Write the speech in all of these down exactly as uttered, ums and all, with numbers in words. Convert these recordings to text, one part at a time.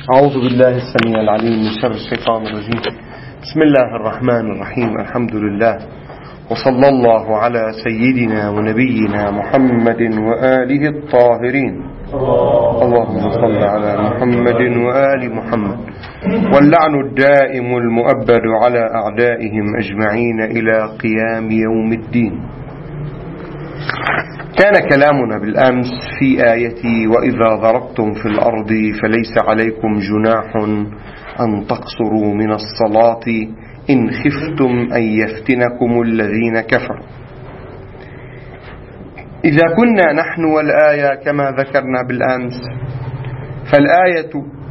أعوذ بالله السميع العليم من شر الشيطان الرجيم. بسم الله الرحمن الرحيم. الحمد لله وصلى الله على سيدنا ونبينا محمد وآله الطاهرين. اللهم صل على محمد وآل محمد، واللعن الدائم المؤبد على أعدائهم أجمعين إلى قيام يوم الدين. كان كلامنا بالأمس في آية وإذا ضربتم في الأرض فليس عليكم جناح أن تقصروا من الصلاة إن خفتم أن يفتنكم الذين كفروا. إذا كنا نحن والآية كما ذكرنا بالأمس، فالآية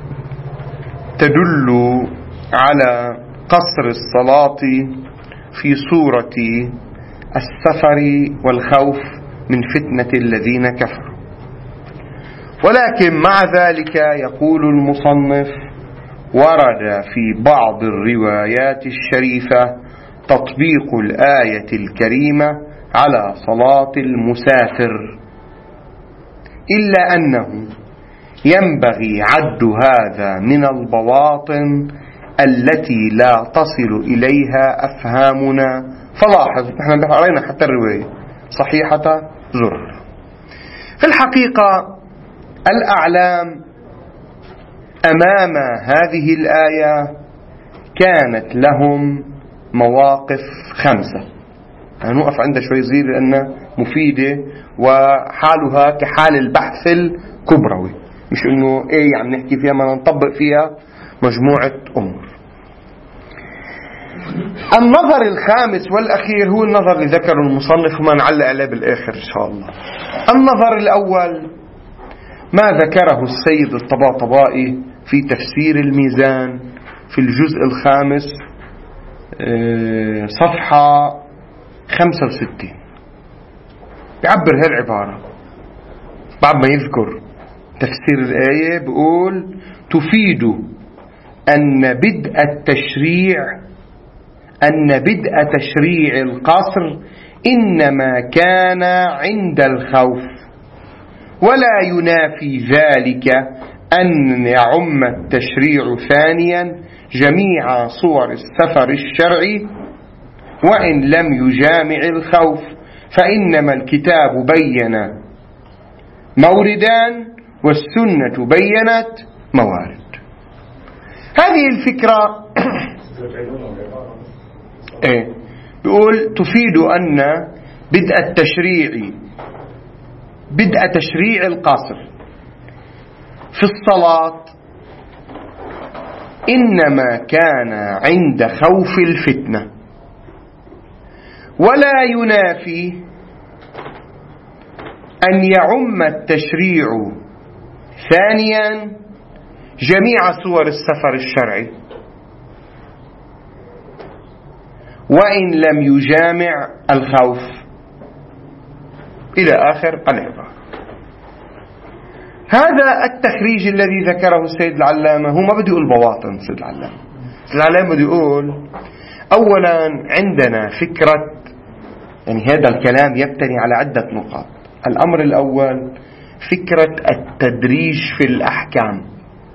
تدل على قصر الصلاة في صورة السفر والخوف من فتنة الذين كفروا. ولكن مع ذلك يقول المصنف: ورد في بعض الروايات الشريفة تطبيق الآية الكريمة على صلاة المسافر، إلا أنه ينبغي عد هذا من البواطن التي لا تصل إليها أفهامنا. فلاحظ، نحن قرأنا حتى الرواية صحيحة زر. في الحقيقة الأعلام أمام هذه الآية كانت لهم مواقف خمسة. هنوقف عندها شوي صغير لأنها مفيدة وحالها كحال البحث الكبروي، مش إنه إيه عم نحكي فيها، ما نطبق فيها مجموعة أمور. النظر الخامس والأخير هو النظر اللي ذكره المصنف وما نعلق عليه بالآخر إن شاء الله. النظر الأول ما ذكره السيد الطباطبائي في تفسير الميزان في الجزء الخامس صفحة خمسة وستين. بيعبر هذه العبارة بعد ما يذكر تفسير الآية، بيقول: تفيد أن بدء التشريع أن بدء تشريع القصر إنما كان عند الخوف، ولا ينافي ذلك أن يعم التشريع ثانيا جميع صور السفر الشرعي وإن لم يجامع الخوف، فإنما الكتاب بين موردان والسنة بينت موارد. هذه الفكرة ايه بيقول تفيد أن بدء التشريع بدء تشريع القصر في الصلاة إنما كان عند خوف الفتنة، ولا ينافي أن يعم التشريع ثانيا جميع صور السفر الشرعي وإن لم يجامع الخوف، إلى آخر العبارة. هذا التخريج الذي ذكره السيد العلامة هو ما بده يقول بواطن. السيد العلامة السيد العلامة بده يقول أولا عندنا فكرة، يعني هذا الكلام يبتني على عدة نقاط. الأمر الأول فكرة التدريج في الأحكام،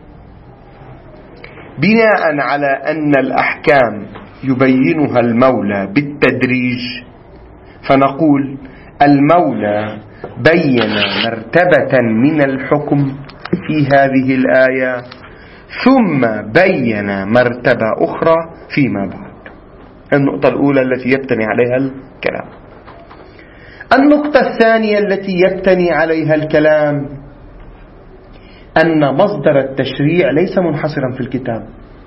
بناء على أن الأحكام يبينها المولى بالتدريج، فنقول المولى بين مرتبة من الحكم في هذه الآية ثم بين مرتبة أخرى فيما بعد. النقطة الأولى التي يبتني عليها الكلام. النقطة الثانية التي يبتني عليها الكلام أن مصدر التشريع ليس منحصرا في الكتاب،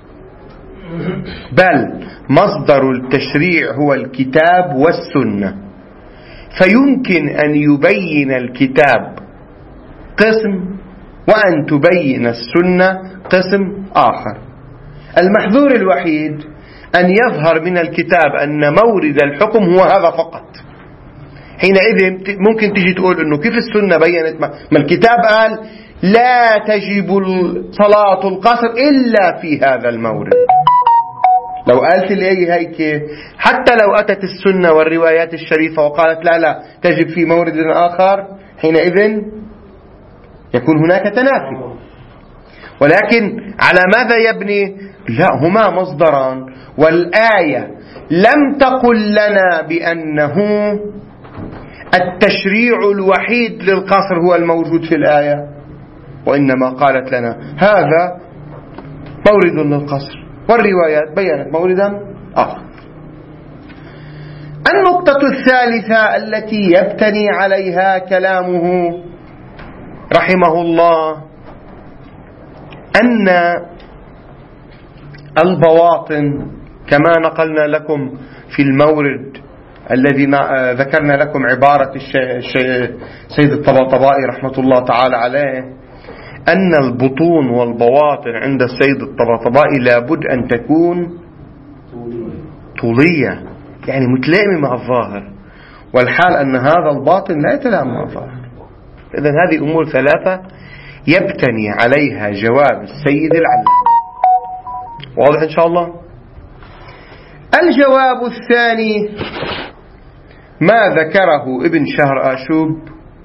بل مصدر التشريع هو الكتاب والسنة، فيمكن أن يبين الكتاب قسم وأن تبين السنة قسم آخر. المحذور الوحيد أن يظهر من الكتاب أن مورد الحكم هو هذا فقط. حينئذ ممكن تجي تقول أنه كيف السنة بينت ما الكتاب قال لا تجب صلاة القصر إلا في هذا المورد. لو قالت الآية هيك، حتى لو أتت السنة والروايات الشريفة وقالت لا لا تجب في مورد آخر، حينئذ يكون هناك تنافي. ولكن على ماذا يبني؟ لا، هما مصدران، والآية لم تقل لنا بأنه التشريع الوحيد للقصر هو الموجود في الآية، وإنما قالت لنا هذا مورد للقصر، والروايات بيّنت موردا آخر. النقطة الثالثة التي يبتني عليها كلامه رحمه الله أن البواطن كما نقلنا لكم في المورد الذي ذكرنا لكم عبارة سيد الطباطبائي رحمة الله تعالى عليه، أن البطون والبواطن عند السيد الطباطبائي لابد أن تكون طولية، يعني متلائمة مع الظاهر، والحال أن هذا الباطن لا يتلائم مع الظاهر. إذن هذه أمور ثلاثة يبتني عليها جواب السيد العلامة. واضح إن شاء الله؟ الجواب الثاني ما ذكره ابن شهر آشوب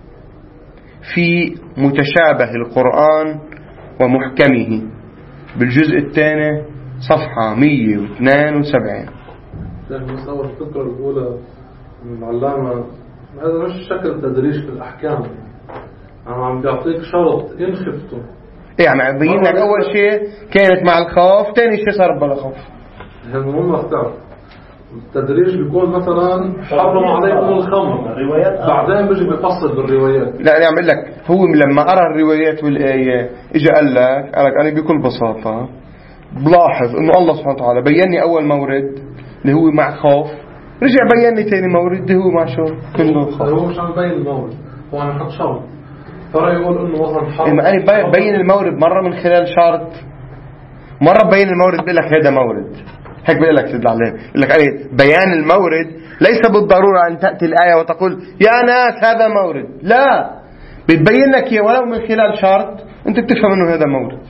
في متشابه القرآن ومحكمه بالجزء الثاني صفحة مئة واثنين وسبعين. لكن مصور الفكرة الأولى من العلامة هذا مش شكل تدريج في الأحكام، أنا عم بيعطيك شرط إن خفتم، يعني عم بيين لك أول شيء كانت مع الخوف، ثاني شيء صار بلا خوف. يعني مهم اختار التدريج بيكون مثلا حرم عليكم الخمر، بعدين بيجي بيفصل بالروايات. لا أنا أعمل لك، هو لما أرى الروايات والآية إجا قال لك قال لك أنا بكل بساطة بلاحظ إنه الله سبحانه وتعالى بيّني أول مورد اللي هو مع خوف، رجع بيّني ثاني مورد اللي هو مع شو كله خوف. هو مش عم بيّن المورد، هو عم يحط شرط، ترى يقول إنه مثلا حرم. أنا بيّن المورد مرة من خلال شرط، مرة بيّن المورد بيقول لك هذا مورد، هيك بيقول لك سيد العلام، يقول لك أي بيان المورد ليس بالضرورة أن تأتي الآية وتقول يا ناس هذا مورد، لا، بتبين لك إياه ولو من خلال شرط أنت بتفهم إنه هذا مورد.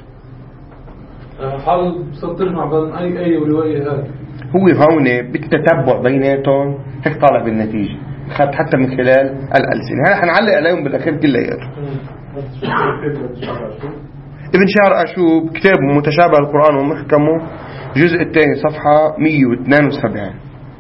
حال صرت تجمع بين أي أي رواية هاي، هو هون بالتتبع بيناتهم هيك طالع بالنتيجة، خد حتى من خلال الألسنة. هلا حنعلق عليهم بالأخير كلياته. ابن شهر آشوب كتاب متشابه القرآن ومحكمه الجزء الثاني صفحة مئة واثنين وسبعين.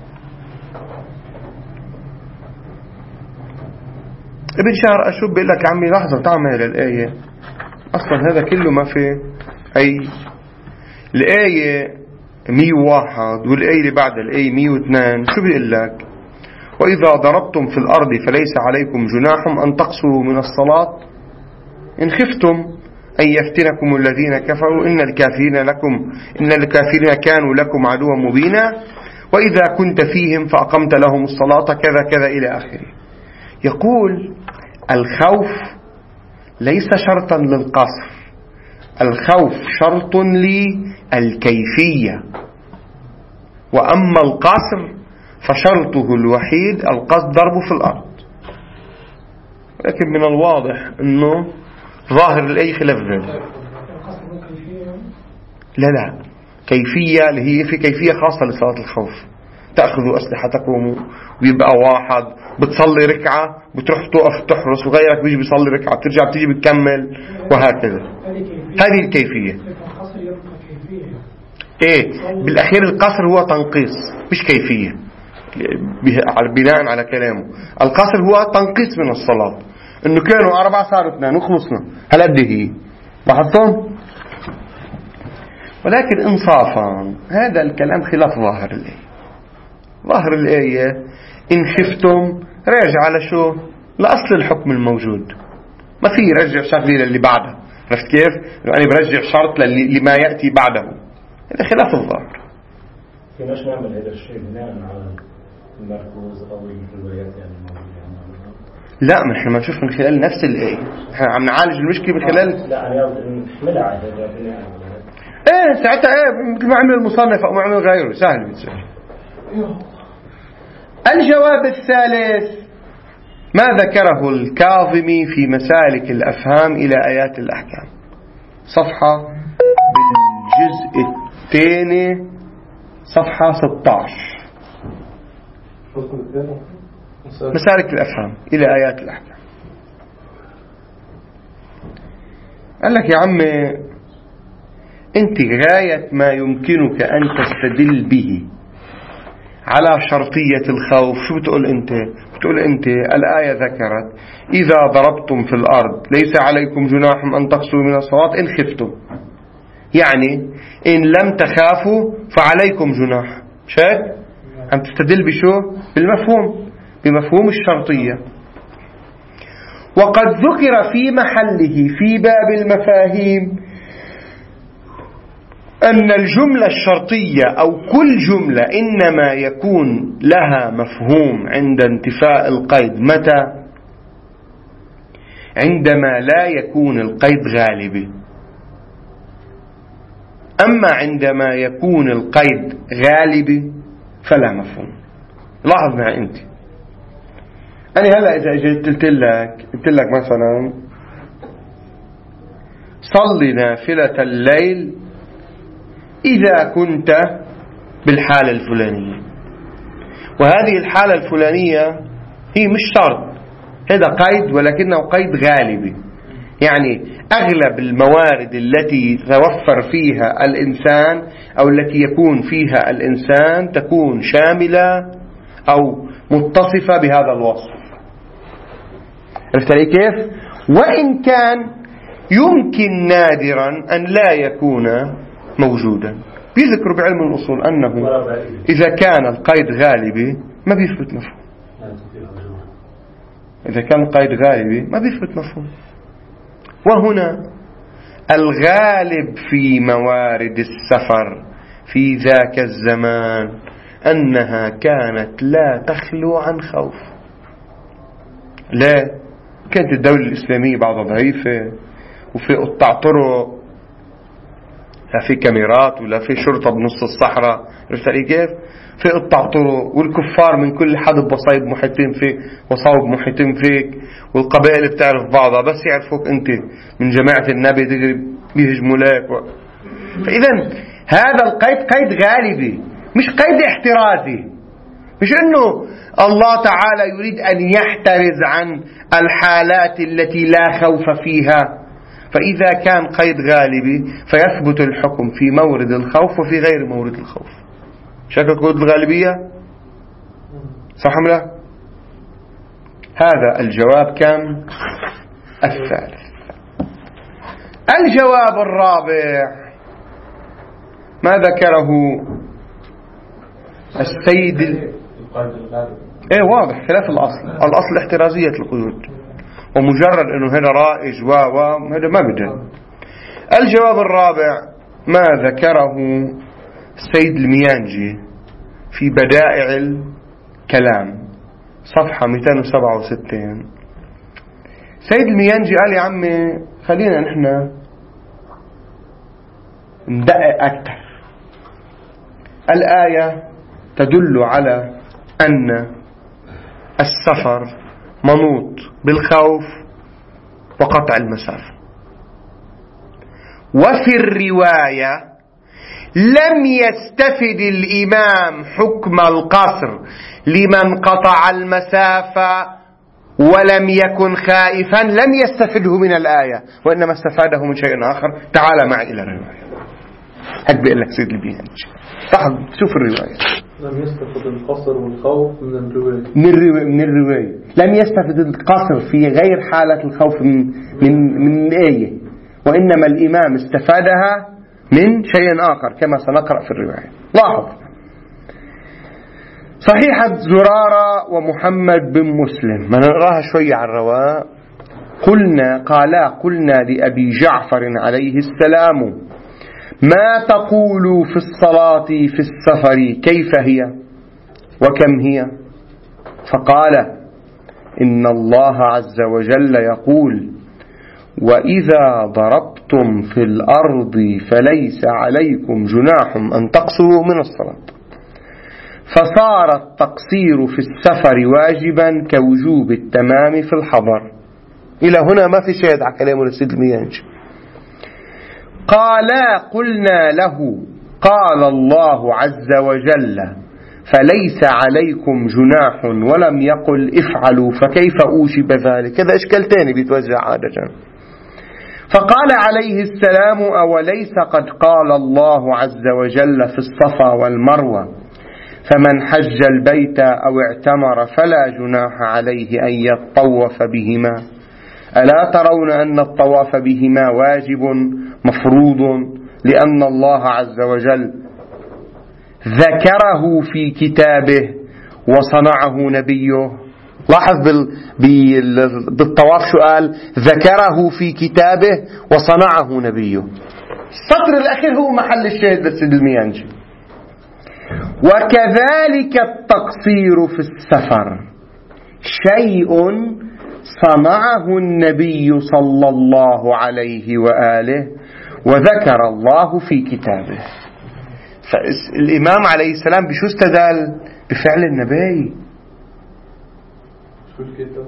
ابن شهر آشوب بيقول لك عمي لحظة تعمل الآية أصلا هذا كله ما في أي. الآية مئة وواحد والآية اللي بعد الآية مئة واثنين شو بيقول لك؟ وإذا ضربتم في الأرض فليس عليكم جناح أن تقصروا من الصلاة إن خفتم أن يفتنكم الذين كفروا إن الكافرين لكم إن الكافرين كانوا لكم عدوا مبينا وإذا كنت فيهم فأقمت لهم الصلاة كذا كذا إلى آخره. يقول الخوف ليس شرطا للقصر، الخوف شرط للكيفية، وأما القصر فشرطه الوحيد القصد ضربه في الأرض. لكن من الواضح أنه ظاهر الأي خلاف ذلك. لا لا كيفية اللي هي في كيفية خاصة لصلاة الخوف، تأخذوا أسلحتكم ويبقى واحد بتصلي ركعة بتروح تقف تحرس وغيرك بيجي بيصلي ركعة بترجع بتيجي بتكمل وهكذا. هذه الكيفية. ايه بالأخير القصر هو تنقيص مش كيفية، بناء على كلامه القصر هو تنقيص من الصلاة، انه كانوا أربعة صاروا اثنين وخلصنا هل قد هي لاحظتم. ولكن انصافا هذا الكلام خلاف ظاهر الآية. ظاهر الآية إن خفتم راجع على شو؟ لأصل الحكم الموجود، ما في رجع شغلة للي بعده. عرفت كيف؟ أنا برجع شرط لما يأتي بعده، هذا خلاف الظاهر. كناش نعمل هذا الشيء بناء على المركوز أو الروايات يعني لا ما احنا ما نشوف من خلال نفس الآية، احنا عم نعالج المشكلة من خلال لا أنا نحملها على هذا بناء على ايه ساعتها ايه مثل ما عمل المصنف او ما عمل غيره سهل بتصير. الجواب الثالث ما ذكره الكاظمي في مسالك الأفهام إلى آيات الأحكام صفحة بالجزء الثاني صفحة ستة عشر مسالك الأفهام إلى آيات الأحكام. قال لك يا عمي أنت غاية ما يمكنك أن تستدل به على شرطية الخوف شو بتقول أنت؟ بتقول أنت الآية ذكرت إذا ضربتم في الأرض ليس عليكم جناح أن تقصروا من الصلاة إن خفتم، يعني إن لم تخافوا فعليكم جناح. شايف؟ عم تستدل بشو؟ بالمفهوم، بمفهوم الشرطية. وقد ذكر في محله في باب المفاهيم أن الجملة الشرطية أو كل جملة إنما يكون لها مفهوم عند انتفاء القيد. متى؟ عندما لا يكون القيد غالبا. أما عندما يكون القيد غالبا فلا مفهوم. لاحظ معي أنت، أنا هلأ إذا أجيت قلت لك قلت لك مثلا صلي نافلة الليل إذا كنت بالحالة الفلانية، وهذه الحالة الفلانية هي مش شرط، هذا قيد ولكنه قيد غالبي، يعني أغلب الموارد التي يتوفر فيها الإنسان أو التي يكون فيها الإنسان تكون شاملة أو متصفة بهذا الوصف. عرفت علي كيف؟ وإن كان يمكن نادرا أن لا يكون موجودا. بيذكروا بعلم الأصول أنه إذا كان القيد غالبي ما بيثبت مفهوم، إذا كان القيد غالبي ما بيثبت مفهوم. وهنا الغالب في موارد السفر في ذاك الزمان أنها كانت لا تخلو عن خوف. لا، كانت الدولة الإسلامية بعضها ضعيفة وفي قطع طرق، لا في كاميرات ولا في شرطة بنص الصحراء. عرفت علي كيف؟ في قطع طرق، والكفار من كل حدب وصيب محيطين فيك وصوب محيطين فيك، والقبائل بتعرف بعضها، بس يعرفوك أنت من جماعة النبي تجري بيهجموا لك و... فإذا هذا القيد قيد غالبي مش قيد احترازي، مش إنه الله تعالى يريد أن يحترز عن الحالات التي لا خوف فيها. فإذا كان قيد غالبي فيثبت الحكم في مورد الخوف وفي غير مورد الخوف. شكل قيد الغالبية صح أم لا؟ هذا الجواب كم؟ الثالث. الجواب الرابع ما ذكره السيد ال... ايه واضح خلاف الأصل. الأصل احترازية القيود، ومجرد انه هنا رائج و و هذا ما بده. الجواب الرابع ما ذكره السيد الميانجي في بدائع الكلام صفحة مئتين وسبعة وستين. سيد الميانجي قال يا عمي خلينا نحن ندقق أكثر. الآية تدل على أن السفر منوط بالخوف وقطع المسافة، وفي الرواية لم يستفد الإمام حكم القصر لمن قطع المسافة ولم يكن خائفا، لم يستفده من الآية وإنما استفاده من شيء آخر. تعال معي إلى الرواية. هد بيقول لك سيد البيانج صح، شوف الرواية. لم يستفد القصر والخوف من الرواية من الرواية من الرواية لم يستفد القصر في غير حالة الخوف من من من آية، وإنما الإمام استفادها من شيء آخر كما سنقرأ في الرواية. لاحظ صحيحة زرارة ومحمد بن مسلم، ما نقراها شوية على الرواء. قلنا قالا قلنا لأبي جعفر عليه السلام ما تقول في الصلاة في السفر كيف هي وكم هي؟ فقال إن الله عز وجل يقول وإذا ضربتم في الأرض فليس عليكم جناح أن تقصروا من الصلاة، فصار التقصير في السفر واجبا كوجوب التمام في الحضر. إلى هنا ما في شيء على كلام السيد الميانجي. قالا قلنا له قال الله عز وجل فليس عليكم جناح ولم يقل افعلوا فكيف أوجب ذلك؟ هذا إشكال تاني بيتوزع عادة. فقال عليه السلام: أوليس قد قال الله عز وجل في الصفا والمروة: فمن حج البيت أو اعتمر فلا جناح عليه أن يطوف بهما؟ ألا ترون أن الطواف بهما واجب مفروض، لأن الله عز وجل ذكره في كتابه وصنعه نبيه. لاحظ بال... بال... بالطواف شو قال؟ ذكره في كتابه وصنعه نبيه. السطر الأخير هو محل الشاهد للسيد الميانجي. وكذلك التقصير في السفر شيء صنعه النبي صلى الله عليه وآله وذكر الله في كتابه. فالإمام عليه السلام بشو استدل؟ بفعل النبي. شو الكتاب؟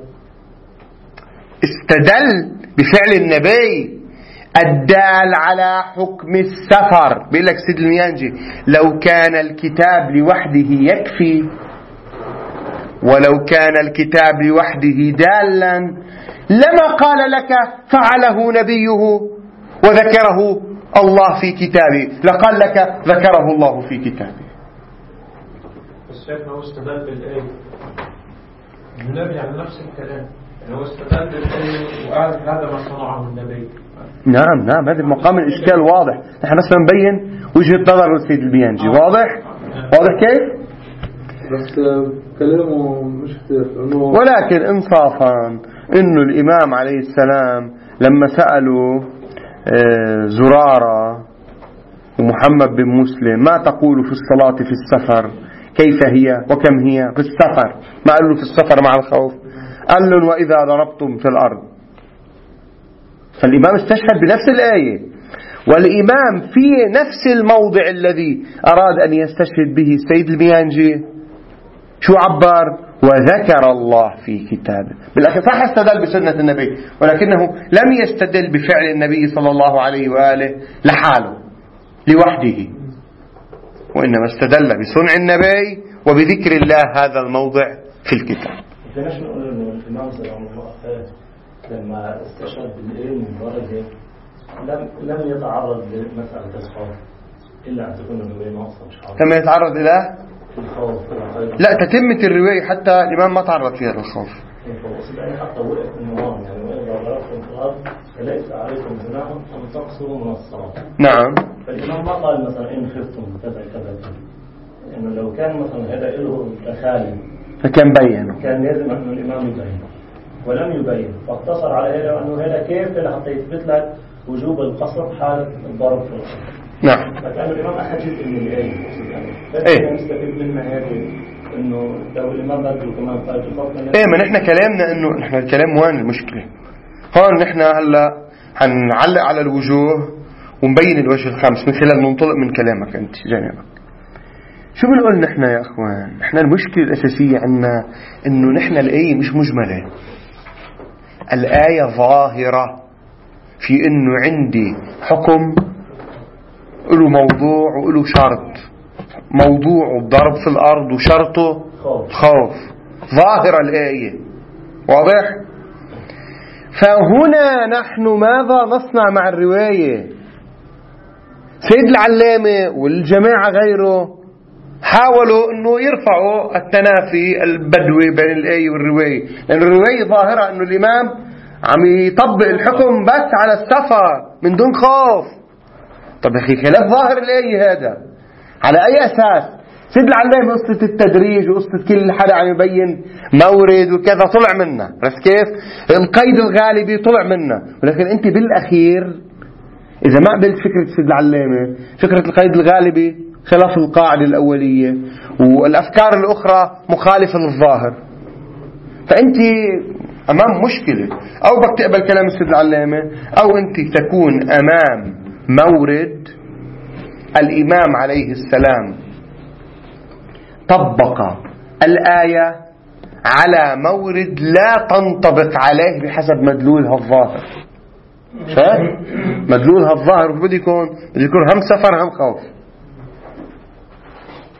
استدل بفعل النبي الدال على حكم السفر. بيقول لك سيد الميانجي: لو كان الكتاب لوحده يكفي، ولو كان الكتاب لوحده دالا لما قال لك فعله نبيه وذكره الله في كتابه، لقال لك ذكره الله في كتابه. بس شايفنا هو استدل بالآية، النبي على نفس الكلام، يعني هو استدل بالآية وقال هذا ما صنعه النبي. نعم نعم، هذا مقام الإشكال واضح. نحن بس نبين وجهة نظر السيد الميانجي. واضح؟ واضح كيف؟ بس كلامه مش كتير. ولكن إنصافا إنه الإمام عليه السلام لما سألوا زرارة ومحمد بن مسلم: ما تقول في الصلاة في السفر؟ كيف هي وكم هي في السفر؟ ما قالوا في السفر مع الخوف، قال لهم: وإذا ضربتم في الأرض. فالإمام استشهد بنفس الآية، والإمام في نفس الموضع الذي أراد أن يستشهد به السيد الميانجي شو عبر؟ وذكر الله في كتابه. بالأخير صح استدل بسنة النبي، ولكنه لم يستدل بفعل النبي صلى الله عليه وآله لحاله لوحده، وإنما استدل بصنع النبي وبذكر الله هذا الموضع في الكتاب. فنحن نقول إنه الإمام صلى الله عليه وسلم لما استشهد بالعلم المبارك لم لم يتعرض لمسألة الخوف إلا أن تكون الرواية ناقصة مش حاضرة. لما يتعرض إلى الخوف لا تتمة الرواية حتى الإمام ما تعرض فيها للخوف. حتى وقف النظام يعني وإذا ضربتم في الأرض فليس عليكم جناح أن تقصروا من الصلاة. نعم. فالإمام ما قال مثلا إن خفتم كذا كذا إنه لو كان مثلا هذا له تخالي فكان بين، كان لازم أنه الإمام يبين ولم يبين، فاقتصر على هذا وأنه هذا كيف لحتى يثبت لك وجوب القصر حال الضرب في الأرض. نعم. فكان الإمام أخذ جزء من الآية بس إيه؟ نستفيد منها هذه إنه لو الإمام بدل كمان قال تفضل. إيه، ما نحن كلامنا إنه نحن الكلام وين المشكلة؟ هون نحن هلا هنعلق على الوجوه ونبين الوجه الخامس من خلال منطلق من كلامك أنت جانبك. شو بنقول نحن يا أخوان؟ نحن المشكلة الأساسية عنا إنه نحن الآية مش مجملة، الآية ظاهرة في إنه عندي حكم له موضوع وله شرط. موضوع الضرب في الأرض وشرطه خوف. ظاهرة الآية، واضح؟ فهنا نحن ماذا نصنع مع الرواية؟ سيد العلامة والجماعة غيره حاولوا أنه يرفعوا التنافي البدوي بين الآية والرواية، لأن الرواية ظاهرة أنه الإمام عم يطبق الحكم بس على السفر من دون خوف. طب يا أخي خلاف ظاهر الآية هذا، على أي أساس؟ سيد العلامة قصة التدريج وقصة كل حدا عم يبين مورد وكذا طلع منا، بس كيف؟ القيد الغالبي طلع منا، ولكن أنت بالأخير إذا ما قبلت فكرة سيد العلامة، فكرة القيد الغالبي خلاف القاعدة الأولية والأفكار الأخرى مخالفة للظاهر، فأنت أمام مشكلة. أو بدك تقبل كلام سيد العلامة أو أنت تكون أمام مورد الإمام عليه السلام طبق الآية على مورد لا تنطبق عليه بحسب مدلولها الظاهر. شايف؟ مدلولها الظاهر بده يكون بده يكون هم سفر هم خوف.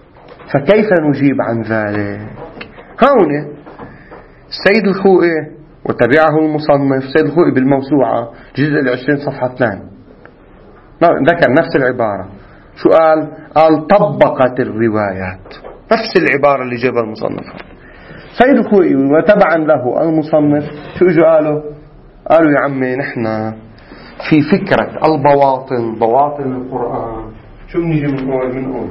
فكيف نجيب عن ذلك؟ هون السيد الخوئي وتبعه المصنف سيد الخوئي بالموسوعة جزء العشرين صفحة اثنين ذكر نفس العبارة. شو قال؟ قال طبقت الروايات، نفس العبارة اللي جابها المصنف. سيد الخوئي وتبعا له المصنف شو اجوا قالوا؟ قالوا يا عمي نحن في فكرة البواطن، بواطن القرآن، شو بنيجي بنقول؟ بنقول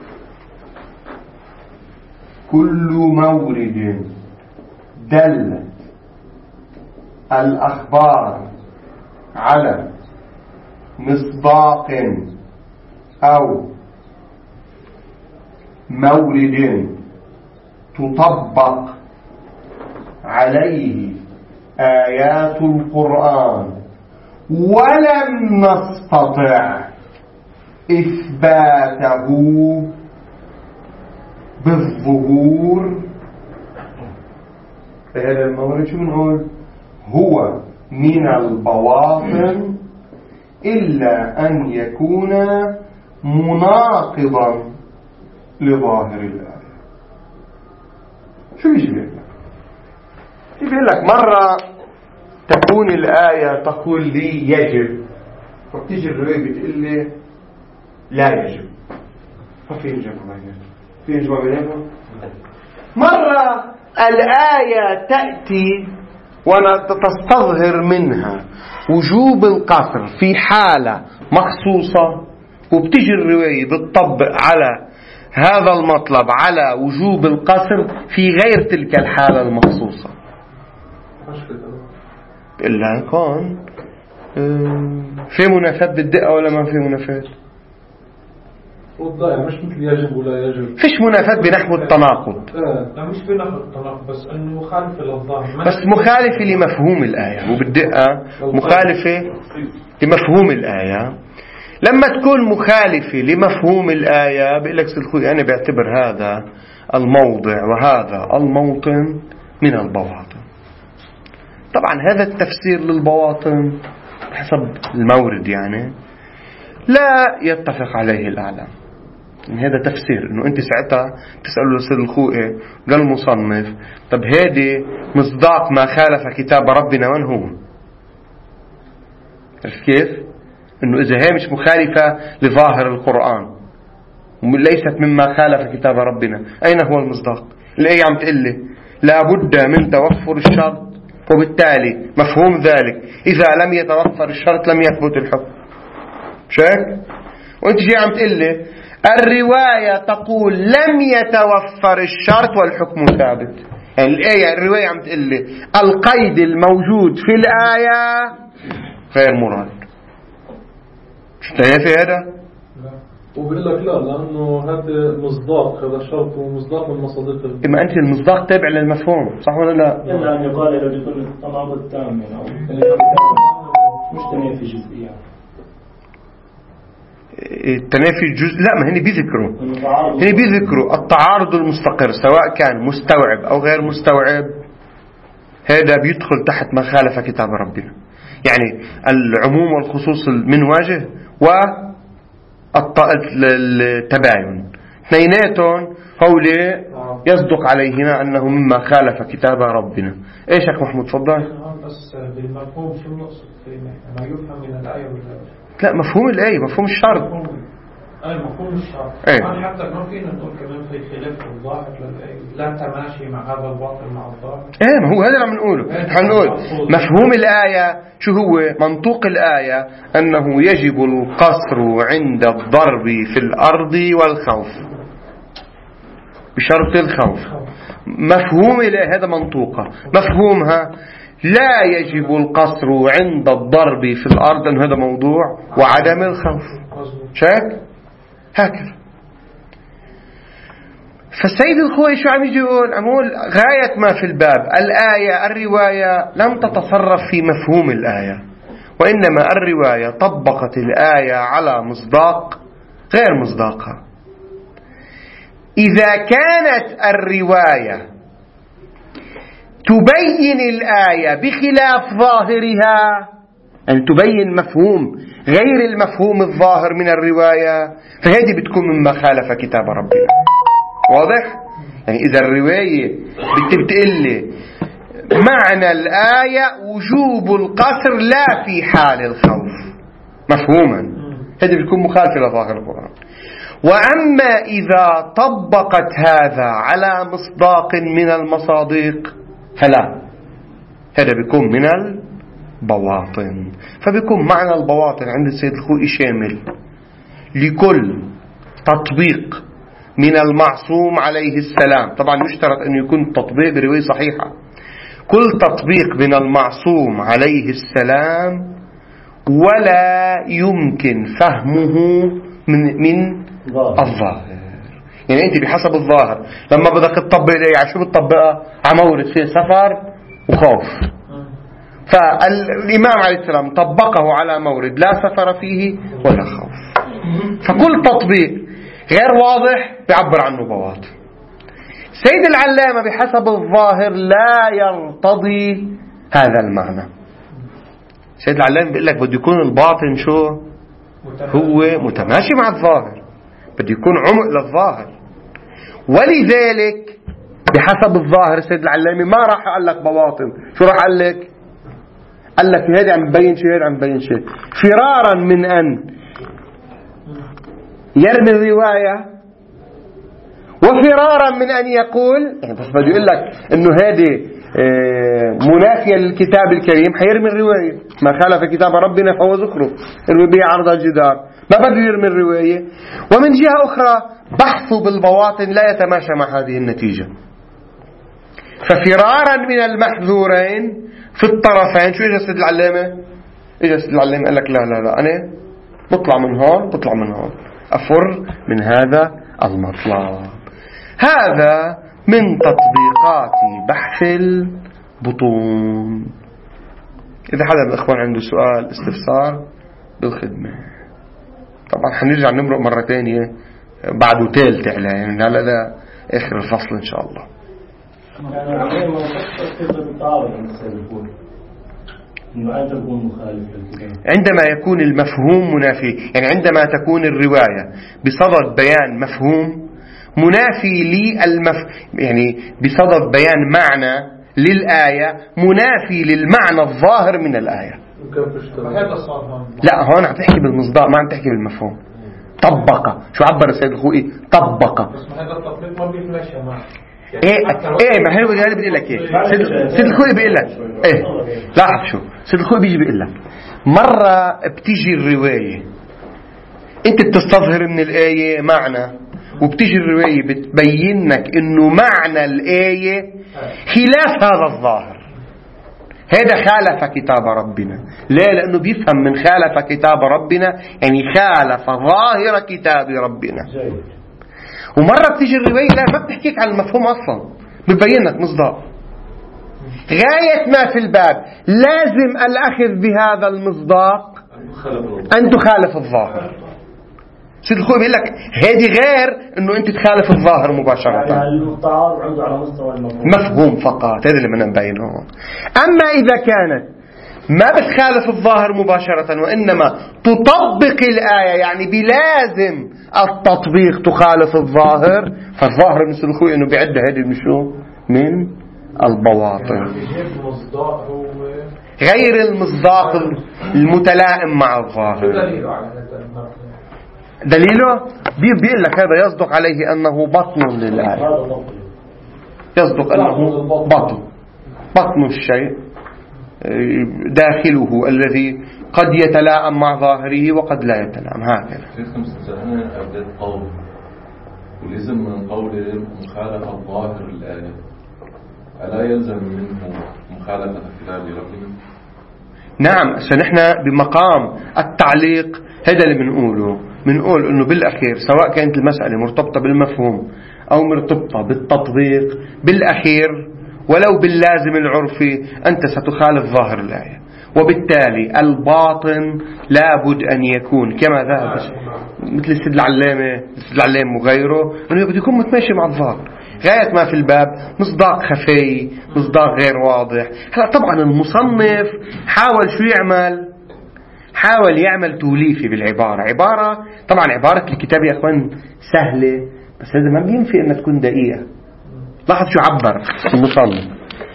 كل مورد دل الأخبار على مصداق أو مورد تطبق عليه آيات القرآن ولم نستطع إثباته بالظهور، فهذا المورد شو بنقول؟ هو من البواطن إلا أن يكون مناقضا لظاهر الآية. شو بيجي بيقول لك؟ بيقول لك مرة تكون الآية تقول لي يجب، فبتيجي الرواية بتقول لي لا يجب، ففي جمع بينهم، في جمع بينهم. مرة الآية تأتي وتستظهر منها وجوب القصر في حالة مخصوصة، وبتيجي الرواية بتطبق على هذا المطلب على وجوب القصر في غير تلك الحالة المخصوصة. إلا يكون في منافاة بالدقة ولا ما في منافاة؟ والضائع مش مثل يجب ولا يجب، فيش منافاة بنحو التناقض. لا مش بنحو التناقض، بس انه مخالفة للظاهر، بس مخالفة لمفهوم الآية، وبالدقة مخالفة لمفهوم الآية. لما تكون مخالفة لمفهوم الآية بيقول لك سلخوي أنا بعتبر هذا الموضع وهذا الموطن من البواطن. طبعا هذا التفسير للبواطن حسب المورد يعني لا يتفق عليه الأعلام. يعني هذا تفسير إنه أنت ساعتها تسأله لسيد الخوئي قال المصنف طب هذه مصداق ما خالف كتاب ربنا من هو؟ عرفت كيف؟ إنه إذا هي مش مخالفة لظاهر القرآن وليست مما خالف كتاب ربنا، أين هو المصداق؟ الآية عم تقول لي لا بد من توفر الشرط، وبالتالي مفهوم ذلك إذا لم يتوفر الشرط لم يثبت الحكم. شاك؟ وانت جاي عم تقول لي الرواية تقول لم يتوفر الشرط والحكم ثابت. يعني الآية الرواية عم تقول لي القيد الموجود في الآية غير مراد. شو في هذا؟ وبيقول لك لا لأنه هذا مصداق، هذا شرط ومصداق من مصادق. إما أنت المصداق تابع للمفهوم صح ولا لا؟ إلا أن يقال لو يكون التناقض تام أو مش تنافي جزئية. التنافي الجزء لا، ما هني بيذكروا هني بيذكروا التعارض المستقر سواء كان مستوعب أو غير مستوعب، هذا بيدخل تحت ما خالف كتاب ربنا. يعني العموم والخصوص من وجه والتباين اثنيناتهم هولي يصدق عليهما أنه مما خالف كتاب ربنا. إيش يا محمود تفضل؟ بس بالمفهوم شو نقصد ما يفهم من الآية؟ لا مفهوم الآية مفهوم الشرط. أي مفهوم الشرط. أي. حتى ما فينا نقول كمان في خلاف الظاهر للآية لا تماشي مع هذا الباطل مع الظاهر. إيه ما هو هذا اللي عم نقوله. حنقول مفهوم الآية شو هو؟ منطوق الآية أنه يجب القصر عند الضرب في الأرض والخوف بشرط الخوف. مفهوم الآية هذا منطوقة. مفهومها لا يجب القصر عند الضرب في الأرض أن هذا موضوع وعدم الخوف. شاك؟ هكذا. فالسيد الخوئي شو عم يجي يقول؟ عم يقول غاية ما في الباب الآية الرواية لم تتصرف في مفهوم الآية، وإنما الرواية طبقت الآية على مصداق غير مصداقها. إذا كانت الرواية تبين الآية بخلاف ظاهرها، يعني تبين مفهوم غير المفهوم الظاهر من الرواية، فهذه بتكون مما خالف كتاب ربنا. واضح؟ يعني إذا الرواية بتقول لي معنى الآية وجوب القصر لا في حال الخوف مفهوما، هذا بيكون مخالف لظاهر القرآن. وأما إذا طبقت هذا على مصداق من المصادق فلا، هذا بيكون من البواطن. فبيكون معنى البواطن عند السيد الخوئي شامل لكل تطبيق من المعصوم عليه السلام. طبعا يشترط أن يكون التطبيق برواية صحيحة. كل تطبيق من المعصوم عليه السلام ولا يمكن فهمه من من الظاهر. يعني أنت بحسب الظاهر لما بدك تطبق لي شو بتطبقها؟ عمورد فيه سفر وخوف، فالإمام عليه السلام طبقه على مورد لا سفر فيه ولا خوف. فكل تطبيق غير واضح بيعبر عنه بواطن. سيد العلامة بحسب الظاهر لا يرتضي هذا المعنى. سيد العلامة بيقول لك بده يكون الباطن شو هو متماشي مع الظاهر، بده يكون عمق للظاهر. ولذلك بحسب الظاهر سيد العلامة ما راح قال لك بواطن، شو راح قال لك؟ قال لك هذا عم ببين شيء هذا عم ببين شيء، فرارا من أن يرمي الرواية وفرارا من أن يقول، بس بده يقول لك إنه هذه منافية للكتاب الكريم، حيرمي الرواية. ما خالف كتاب ربنا فهو ذكره، يرمي به عرض الجدار، ما بده يرمي الرواية. ومن جهة أخرى بحثه بالبواطن لا يتماشى مع هذه النتيجة. ففرارا من المحذورين في الطرفين شو إجا سيد العلامة؟ إجا سيد العلامة قال لك لا لا لا أنا بطلع من هون بطلع من هون، أفر من هذا المطلب. هذا من تطبيقات بحث البطون. إذا حدا من الإخوان عنده سؤال استفسار بالخدمة. طبعا حنرجع نمرق مرة تانية بعده تالت على يعني هلا ده آخر الفصل إن شاء الله. عندما يكون المفهوم منافي، يعني عندما تكون الرواية بصدد بيان مفهوم منافي للمف يعني بصدد بيان معنى للآية منافي للمعنى الظاهر من الآية. لا هون عم تحكي بالمصداق ما عم تحكي بالمفهوم. طبق شو عبر السيد الخوئي؟ طبق. بس ما هذا التطبيق ما بيتماشى معه. ايه ايه ما هو اللي بدي لك ايه سيد الخوئي بيقول لك ايه لاحظ شو سيد الخوئي بيجي بيقول لك مرة بتيجي الرواية انت بتستظهر من الآية معنى، وبتيجي الرواية بتبين لك انه معنى الآية خلاف هذا الظاهر. هذا خالف كتاب ربنا. ليه؟ لأنه بيفهم من خالف كتاب ربنا يعني خالف ظاهر كتاب ربنا. ومرة بتيجي الرواية لا ما بتحكيك عن المفهوم أصلا، بتبين لك مصداق. غاية ما في الباب لازم الأخذ بهذا المصداق أن تخالف الظاهر. سيد الخوئي بيقول لك هذه غير انه انت تخالف الظاهر مباشرة، يعني المختار عنده على مستوى المفهوم مفهوم فقط. هذا اللي بدنا نبينه. اما اذا كانت ما بتخالف الظاهر مباشرة وانما تطبق الآية يعني بلازم التطبيق تخالف الظاهر، فالظاهر من سيد الخوئي انه بيعد هذه من شو؟ من البواطن. غير المصداق المتلائم مع الظاهر. دليله بيقول لك هذا يصدق عليه أنه بطن للآية، يصدق أنه بطن بطن الشيء داخله الذي قد يتلائم مع ظاهره وقد لا يتلائم. هكذا قول ولزم من قول مخالفة ظاهر الآية ألا يلزم منه مخالفة كتاب ربنا؟ نعم. سنحن بمقام التعليق هذا اللي بنقوله، بنقول انه بالاخير سواء كانت المسألة مرتبطة بالمفهوم او مرتبطة بالتطبيق، بالاخير ولو باللازم العرفي انت ستخالف ظاهر الآية، وبالتالي الباطن لابد ان يكون كما ذهب مثل السيد العلامة السيد العلامة وغيره انه بده يكون متماشي مع الظاهر. غاية ما في الباب مصداق خفي، مصداق غير واضح. هلا طبعا المصنف حاول شو يعمل؟ حاول يعمل توليفي بالعبارة. عبارة طبعا عبارة الكتاب يا أخوان سهلة، بس هذا ما بينفي أن تكون دقيقة. لاحظ شو عبر المصنف: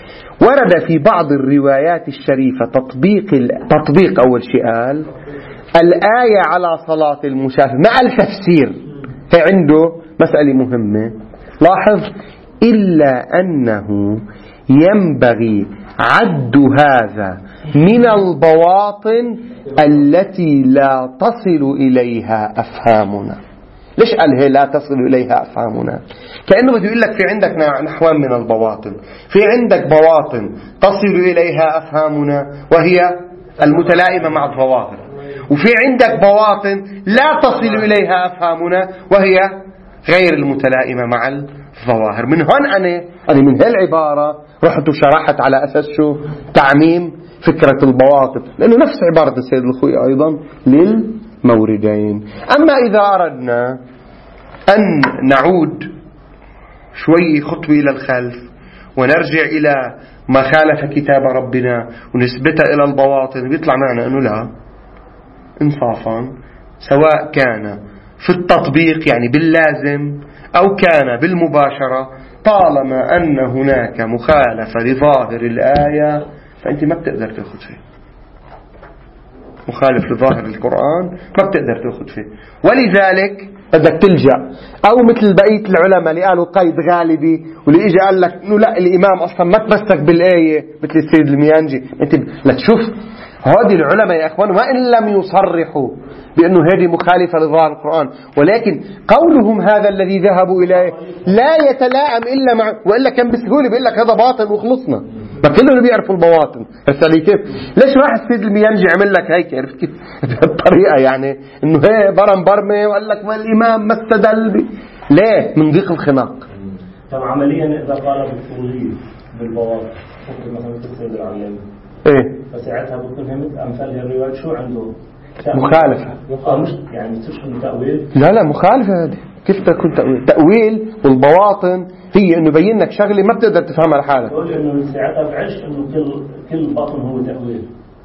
ورد في بعض الروايات الشريفة تطبيق تطبيق أول شيء قال الآية على صلاة المسافر مع التفسير. في عنده مسألة مهمة، لاحظ، إلا أنه ينبغي عد هذا من البواطن التي لا تصل إليها أفهامنا. ليش قال هي لا تصل إليها أفهامنا؟ كأنه بده يقول لك في عندك نحوان من البواطن، في عندك بواطن تصل إليها أفهامنا وهي المتلائمة مع الظواهر، وفي عندك بواطن لا تصل إليها أفهامنا وهي غير المتلائمة مع الظواهر. من هون أنا أنا من هالعبارة رحت وشرحت على أساس شو؟ تعميم فكرة البواطن، لأنه نفس عبارة السيد الخوي أيضا للموردين. أما إذا أردنا أن نعود شوي خطوة إلى الخلف ونرجع إلى ما خالف كتاب ربنا ونثبتها إلى البواطن، بيطلع معنا أنه لا، إنصافا، سواء كان في التطبيق يعني باللازم أو كان بالمباشرة، طالما أن هناك مخالفة لظاهر الآية فأنت ما بتقدر تأخذ فيه. مخالف لظاهر القرآن ما بتقدر تأخذ فيه، ولذلك بدك تلجأ أو مثل بقية العلماء اللي قالوا قيد غالبي، واللي إجا قال لك إنه لا، الإمام أصلا ما تمسك بالآية، مثل السيد الميانجي. أنت لا تشوف هذه العلماء يا أخوان، وإن لم يصرحوا بأنه هذه مخالفة لظاهر القرآن، ولكن قولهم هذا الذي ذهبوا إليه لا يتلائم إلا مع، وإلا كان بسهولة بيقول لك هذا باطل وخلصنا. ما كلهم بيعرفوا البواطن، بس علي كيف؟ ليش واحد السيد الميانجي عمل لك هيك؟ عرفت كيف؟ بهالطريقة يعني إنه هي برم برمة وقال لك ما الإمام ما استدل. ليه؟ من ضيق الخناق. طب عمليا إذا قال بالتوضيح بالبواطن ممكن مثلا السيد العلامي إيه؟ فساعتها بكون همت أمثال الروايات شو عنده؟ مخالفة. مش يعني مش تأويل. لا لا مخالفة هذه. كيف تكون تأويل؟ تأويل والبواطن هي إنه بين لك شغلة ما بتقدر تفهمها لحالك. تقول إنه ساعتها بعيش إنه كل كل بطن هو تأويل.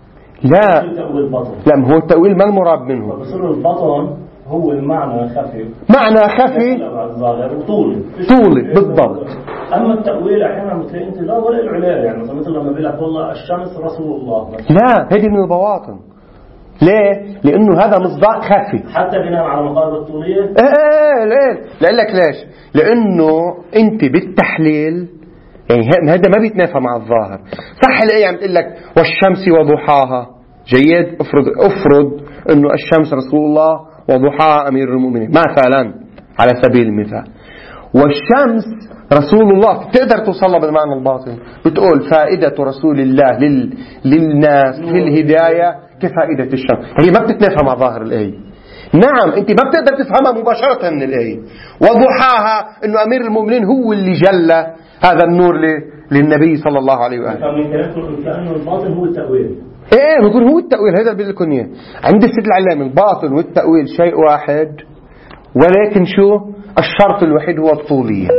لا. كل تأويل بطن. لا، ما هو التأويل ما المراد منه. بصير البطن هو المعنى خفي. معنى خفي. طولي. طولي بالضبط. أما التأويل أحيانا مثل أنت لا ولا العلال، يعني مثل لما بيقول لك والله الشمس رسول الله. لا، هذه من البواطن. ليه؟ لأنه هذا مصداق خفي. حتى بناء على مقاربة الطولية. ايه ايه ليه؟ لأقول لك ليش؟ لأنه أنت بالتحليل يعني هذا ما بيتنافى مع الظاهر. صح الآية عم تقول لك والشمس وضحاها، جيد، افرض افرض إنه الشمس رسول الله وضحاها أمير المؤمنين مثلا على سبيل المثال، والشمس رسول الله، تقدر توصلها بالمعنى الباطن، بتقول فائدة رسول الله لل... للناس في الهداية كفائدة الشمس. هي ما بتتنافى مع ظاهر الآية. نعم أنت ما بتقدر تفهمها مباشرة من الآية. وضحاها إنه أمير المؤمنين هو اللي جل هذا النور ل... للنبي صلى الله عليه وآله. كأنه الباطن هو التأويل. إيه بيقول هو التأويل، هذا اللي بقول لكم إياه. عند السيد العلامي الباطن والتأويل شيء واحد، ولكن شو الشرط الوحيد هو الطولية.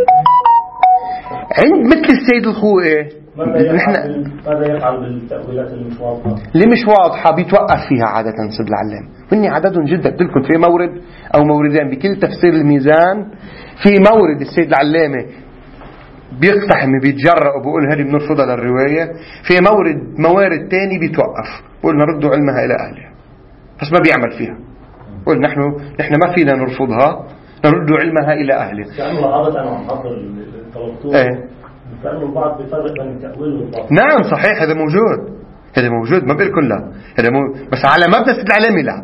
عند مثل السيد الخوئي نحن ماذا يفعل بالتأويلات اللي مش واضحة؟ اللي مش واضحة بيتوقف فيها عادة سيد العلام، وإني عددهم جدا. قلت لكم في مورد أو موردين بكل تفسير الميزان. في مورد السيد العلامة بيقتحم بيتجرأ وبيقول هذه بنرفضها للرواية. في مورد موارد تاني بيتوقف بيقول نردوا علمها إلى أهلها، بس ما بيعمل فيها. قل نحن نحن ما فينا نرفضها، نرد علمها إلى أهله. كأنه عادة أنا محضر التوقف. إيه. كأنه البعض بيفرق بين التأويل والباطن. نعم صحيح، هذا موجود، هذا موجود، ما بقول لا، هذا مو... بس على مبدأ السيد العلامي لا.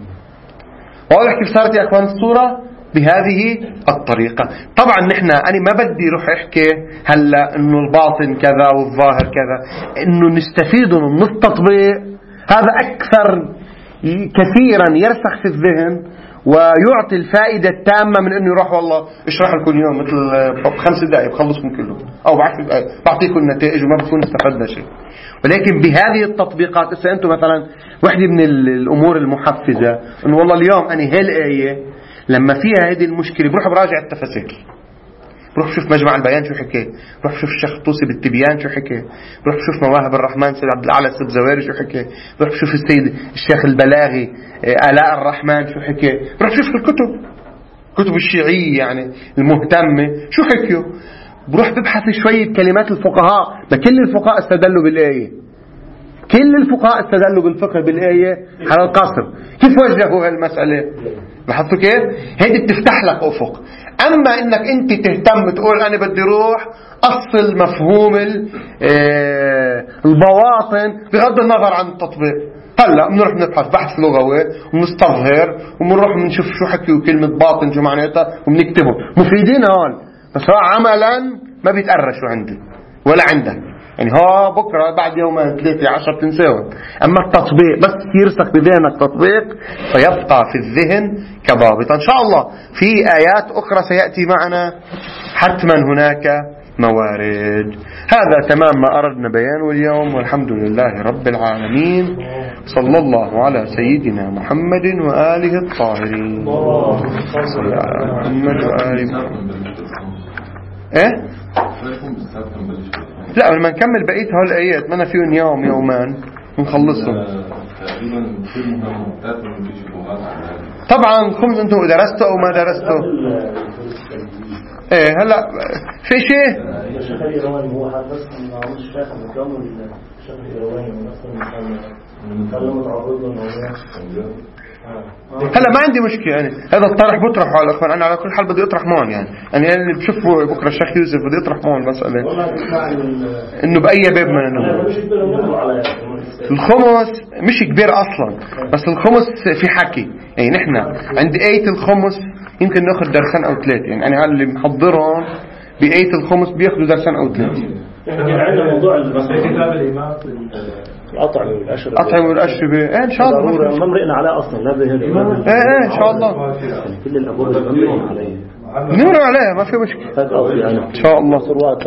واضح كيف صارت يا أخوان الصورة بهذه الطريقة. طبعا نحن أنا ما بدي روح أحكي هلا إنه الباطن كذا والظاهر كذا، إنه نستفيد من التطبيق هذا أكثر كثيرا يرسخ في الذهن ويعطي الفائدة التامة من أنه يروح والله اشرح لكم يوم مثل خمس دقائق بخلصكم كله، أو بعطيكم النتائج وما بكون استفدنا شيء. ولكن بهذه التطبيقات إذا أنتم مثلا واحدة من الأمور المحفزة أنه والله اليوم أنا هالآية لما فيها هذه المشكلة بروح براجع التفاسير، بروح شوف مجمع البيان شو حكي، بروح شوف الشيخ الطوسي بالتبيان شو حكي، بروح شوف مواهب الرحمن سيد عبد الأعلى السبزواري شو حكي، بروح شوف السيد الشيخ البلاغي آلاء الرحمن شو حكي، بروح شوف الكتب كتب الشيعية يعني المهتمة شو حكيوا. بروح ببحث شوية كلمات الفقهاء. ما كل الفقهاء استدلوا بالآية، كل الفقهاء استدلوا بالفقه بالآية على القصر. كيف وجهوا هالمسألة؟ لاحظتوا كيف؟ هيدي بتفتح لك أفق. أما إنك أنت تهتم تقول أنا بدي روح أصل مفهوم البواطن بغض النظر عن التطبيق. هلا بنروح نبحث بحث لغوي ومستظهر وبنروح بنشوف شو حكيوا كلمة باطن شو معناتها وبنكتبه، مفيدين هون، بس هو عملا ما بيتقرشوا عندي ولا عندك. يعني ها بكرة بعد يومين ثلاثة عشر تنساهم. أما التطبيق بس يرسخ بذهنك تطبيق فيبقى في الذهن كضابط. إن شاء الله في آيات أخرى سيأتي معنا حتما هناك موارد. هذا تمام ما أردنا بيانه اليوم، والحمد لله رب العالمين. صلى الله على سيدنا محمد وآله الطاهرين. صلى على محمد وآله محمد. إيه؟ لا لما نكمل بقية هالآيات ما أنا فيهم يوم يومان نخلصهم. طبعا الخمس أنتم درستوا أو ما درستوا؟ إيه هلا في شيء الشيخ الإيرواني هو حد بس من الشيخ مكمل الشيخ الإيرواني من أصل المكمل كلمة عروض الموضوع. هلا ما عندي مشكلة يعني هذا الطرح بطرحه على الأخوان. أنا على كل حال بدي أطرح معهم يعني يعني اللي بشوفه بكرة الشيخ يوسف بدي أطرح معهم المسألة إنه بأي باب من النبوة الخمس مش كبير أصلا، بس الخمس في حكي يعني نحن عند آية الخمس يمكن ناخد درسان أو ثلاثة. يعني أنا اللي محضرهم بآية الخمس بياخدوا درسان أو ثلاثة. عندنا موضوع كتاب الإمام الأطعمة والأشربة. الأطعمة والأشربة إيه إن شاء الله. ما مرقنا عليه أصلا لا به الإمام. إيه إيه إن شاء الله. كل الأبواب بنمرق عليه. بنمرق عليها ما في مشكلة. إن شاء الله.